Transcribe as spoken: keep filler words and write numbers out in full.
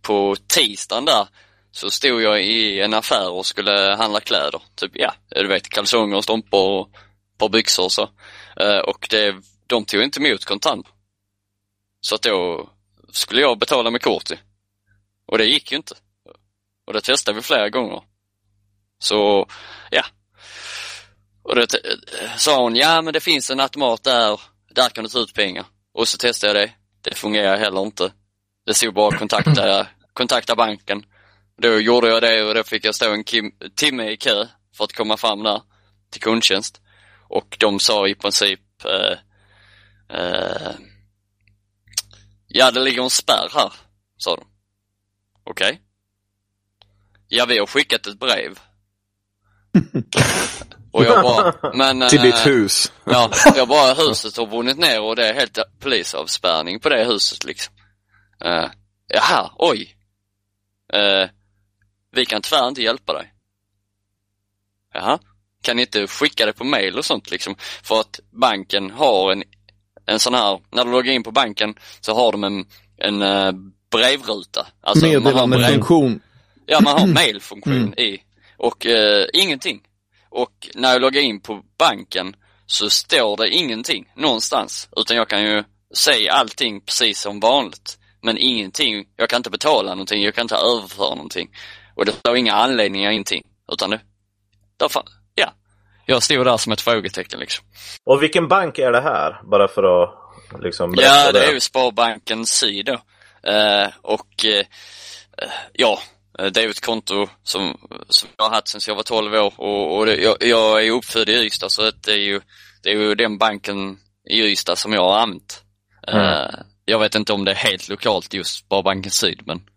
på tisdagen där så stod jag i en affär och skulle handla kläder. Typ, ja, du vet, kalsonger och strumpor och ett par byxor och så. Uh, och det, de tog inte emot kontant. Så att då skulle jag betala med kort. Och det gick ju inte. Och det testade vi flera gånger. Så, ja. Och det sa hon, ja men det finns en automat där. Där kan du ta ut pengar. Och så testade jag det. Det fungerar heller inte. Det stod bara kontakta, kontakta banken. Då gjorde jag det och då fick jag stå en kim, timme i kö för att komma fram där till kundtjänst. Och de sa i princip eh, eh, ja, det ligger en spärr här, sa de. Okej. Okay. Ja, vi har skickat ett brev. Och jag bara, men, till ditt hus. Ja, jag bara, huset har vunnit ner och det är helt polisavspärrning på det huset liksom. Uh, jaha, oj. Uh, vi kan tyvärr inte hjälpa dig. Jaha, kan ni inte skicka det på mail och sånt liksom? För att banken har en, en sån här, när du loggar in på banken så har de en, en uh, brevruta. Alltså meddelandefunktion. Ja, man har mailfunktion mm. i. Och uh, ingenting. Och när jag loggar in på banken så står det ingenting någonstans. Utan jag kan ju säga allting precis som vanligt. Men ingenting, jag kan inte betala någonting, jag kan inte överföra någonting. Och det står inga anledningar, ingenting. Utan det, därför, ja. Jag stod där som ett frågetecken liksom. Och vilken bank är det här? Bara för att liksom ja, det, det är ju Sparbanken Syd då. Uh, och uh, ja, det är ett konto som, som jag har haft sedan jag var tolv år. Och, och det, jag, jag är uppfödd i Ystad, så det är ju, det är ju den banken i Ystad som jag har använt. Mm. Uh, jag vet inte om det är helt lokalt just Sparbanken Syd, men